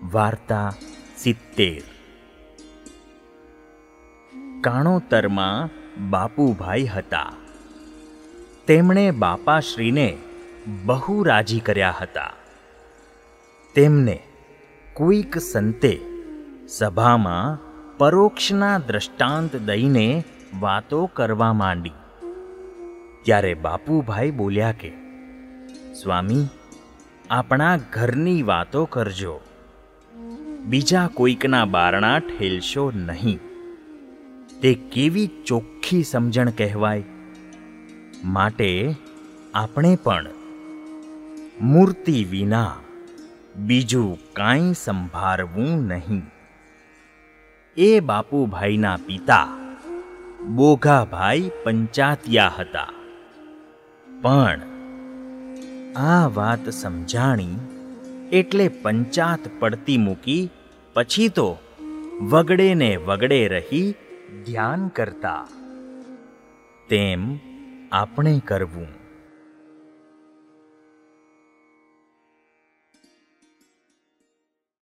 વાર્તા 70 કાણોતરમાં બાપુભાઈ હતા. તેમણે બાપાશ્રીને બહુ રાજી કર્યા હતા. તેમને કોઈક સંતે સભામાં પરોક્ષના દ્રષ્ટાંત દઈને વાતો કરવા માંડી. ત્યારે બાપુભાઈ બોલ્યા કે, સ્વામી, આપણા ઘરની વાતો કરજો, બીજા કોઈકના બારણા ઠેલશો નહીં. તે કેવી ચોખ્ખી સમજણ કહેવાય. માટે આપણે પણ મૂર્તિ વિના બીજું કાંઈ સંભાળવું નહીં. એ બાપુભાઈના પિતા બોઘાભાઈ પંચાતિયા હતા. પણ આ વાત સમજાણી એટલે પંચાત પડતી મૂકી પછી તો વગડે ને વગડે રહી ધ્યાન કરતા. તેમ આપણે કરવું.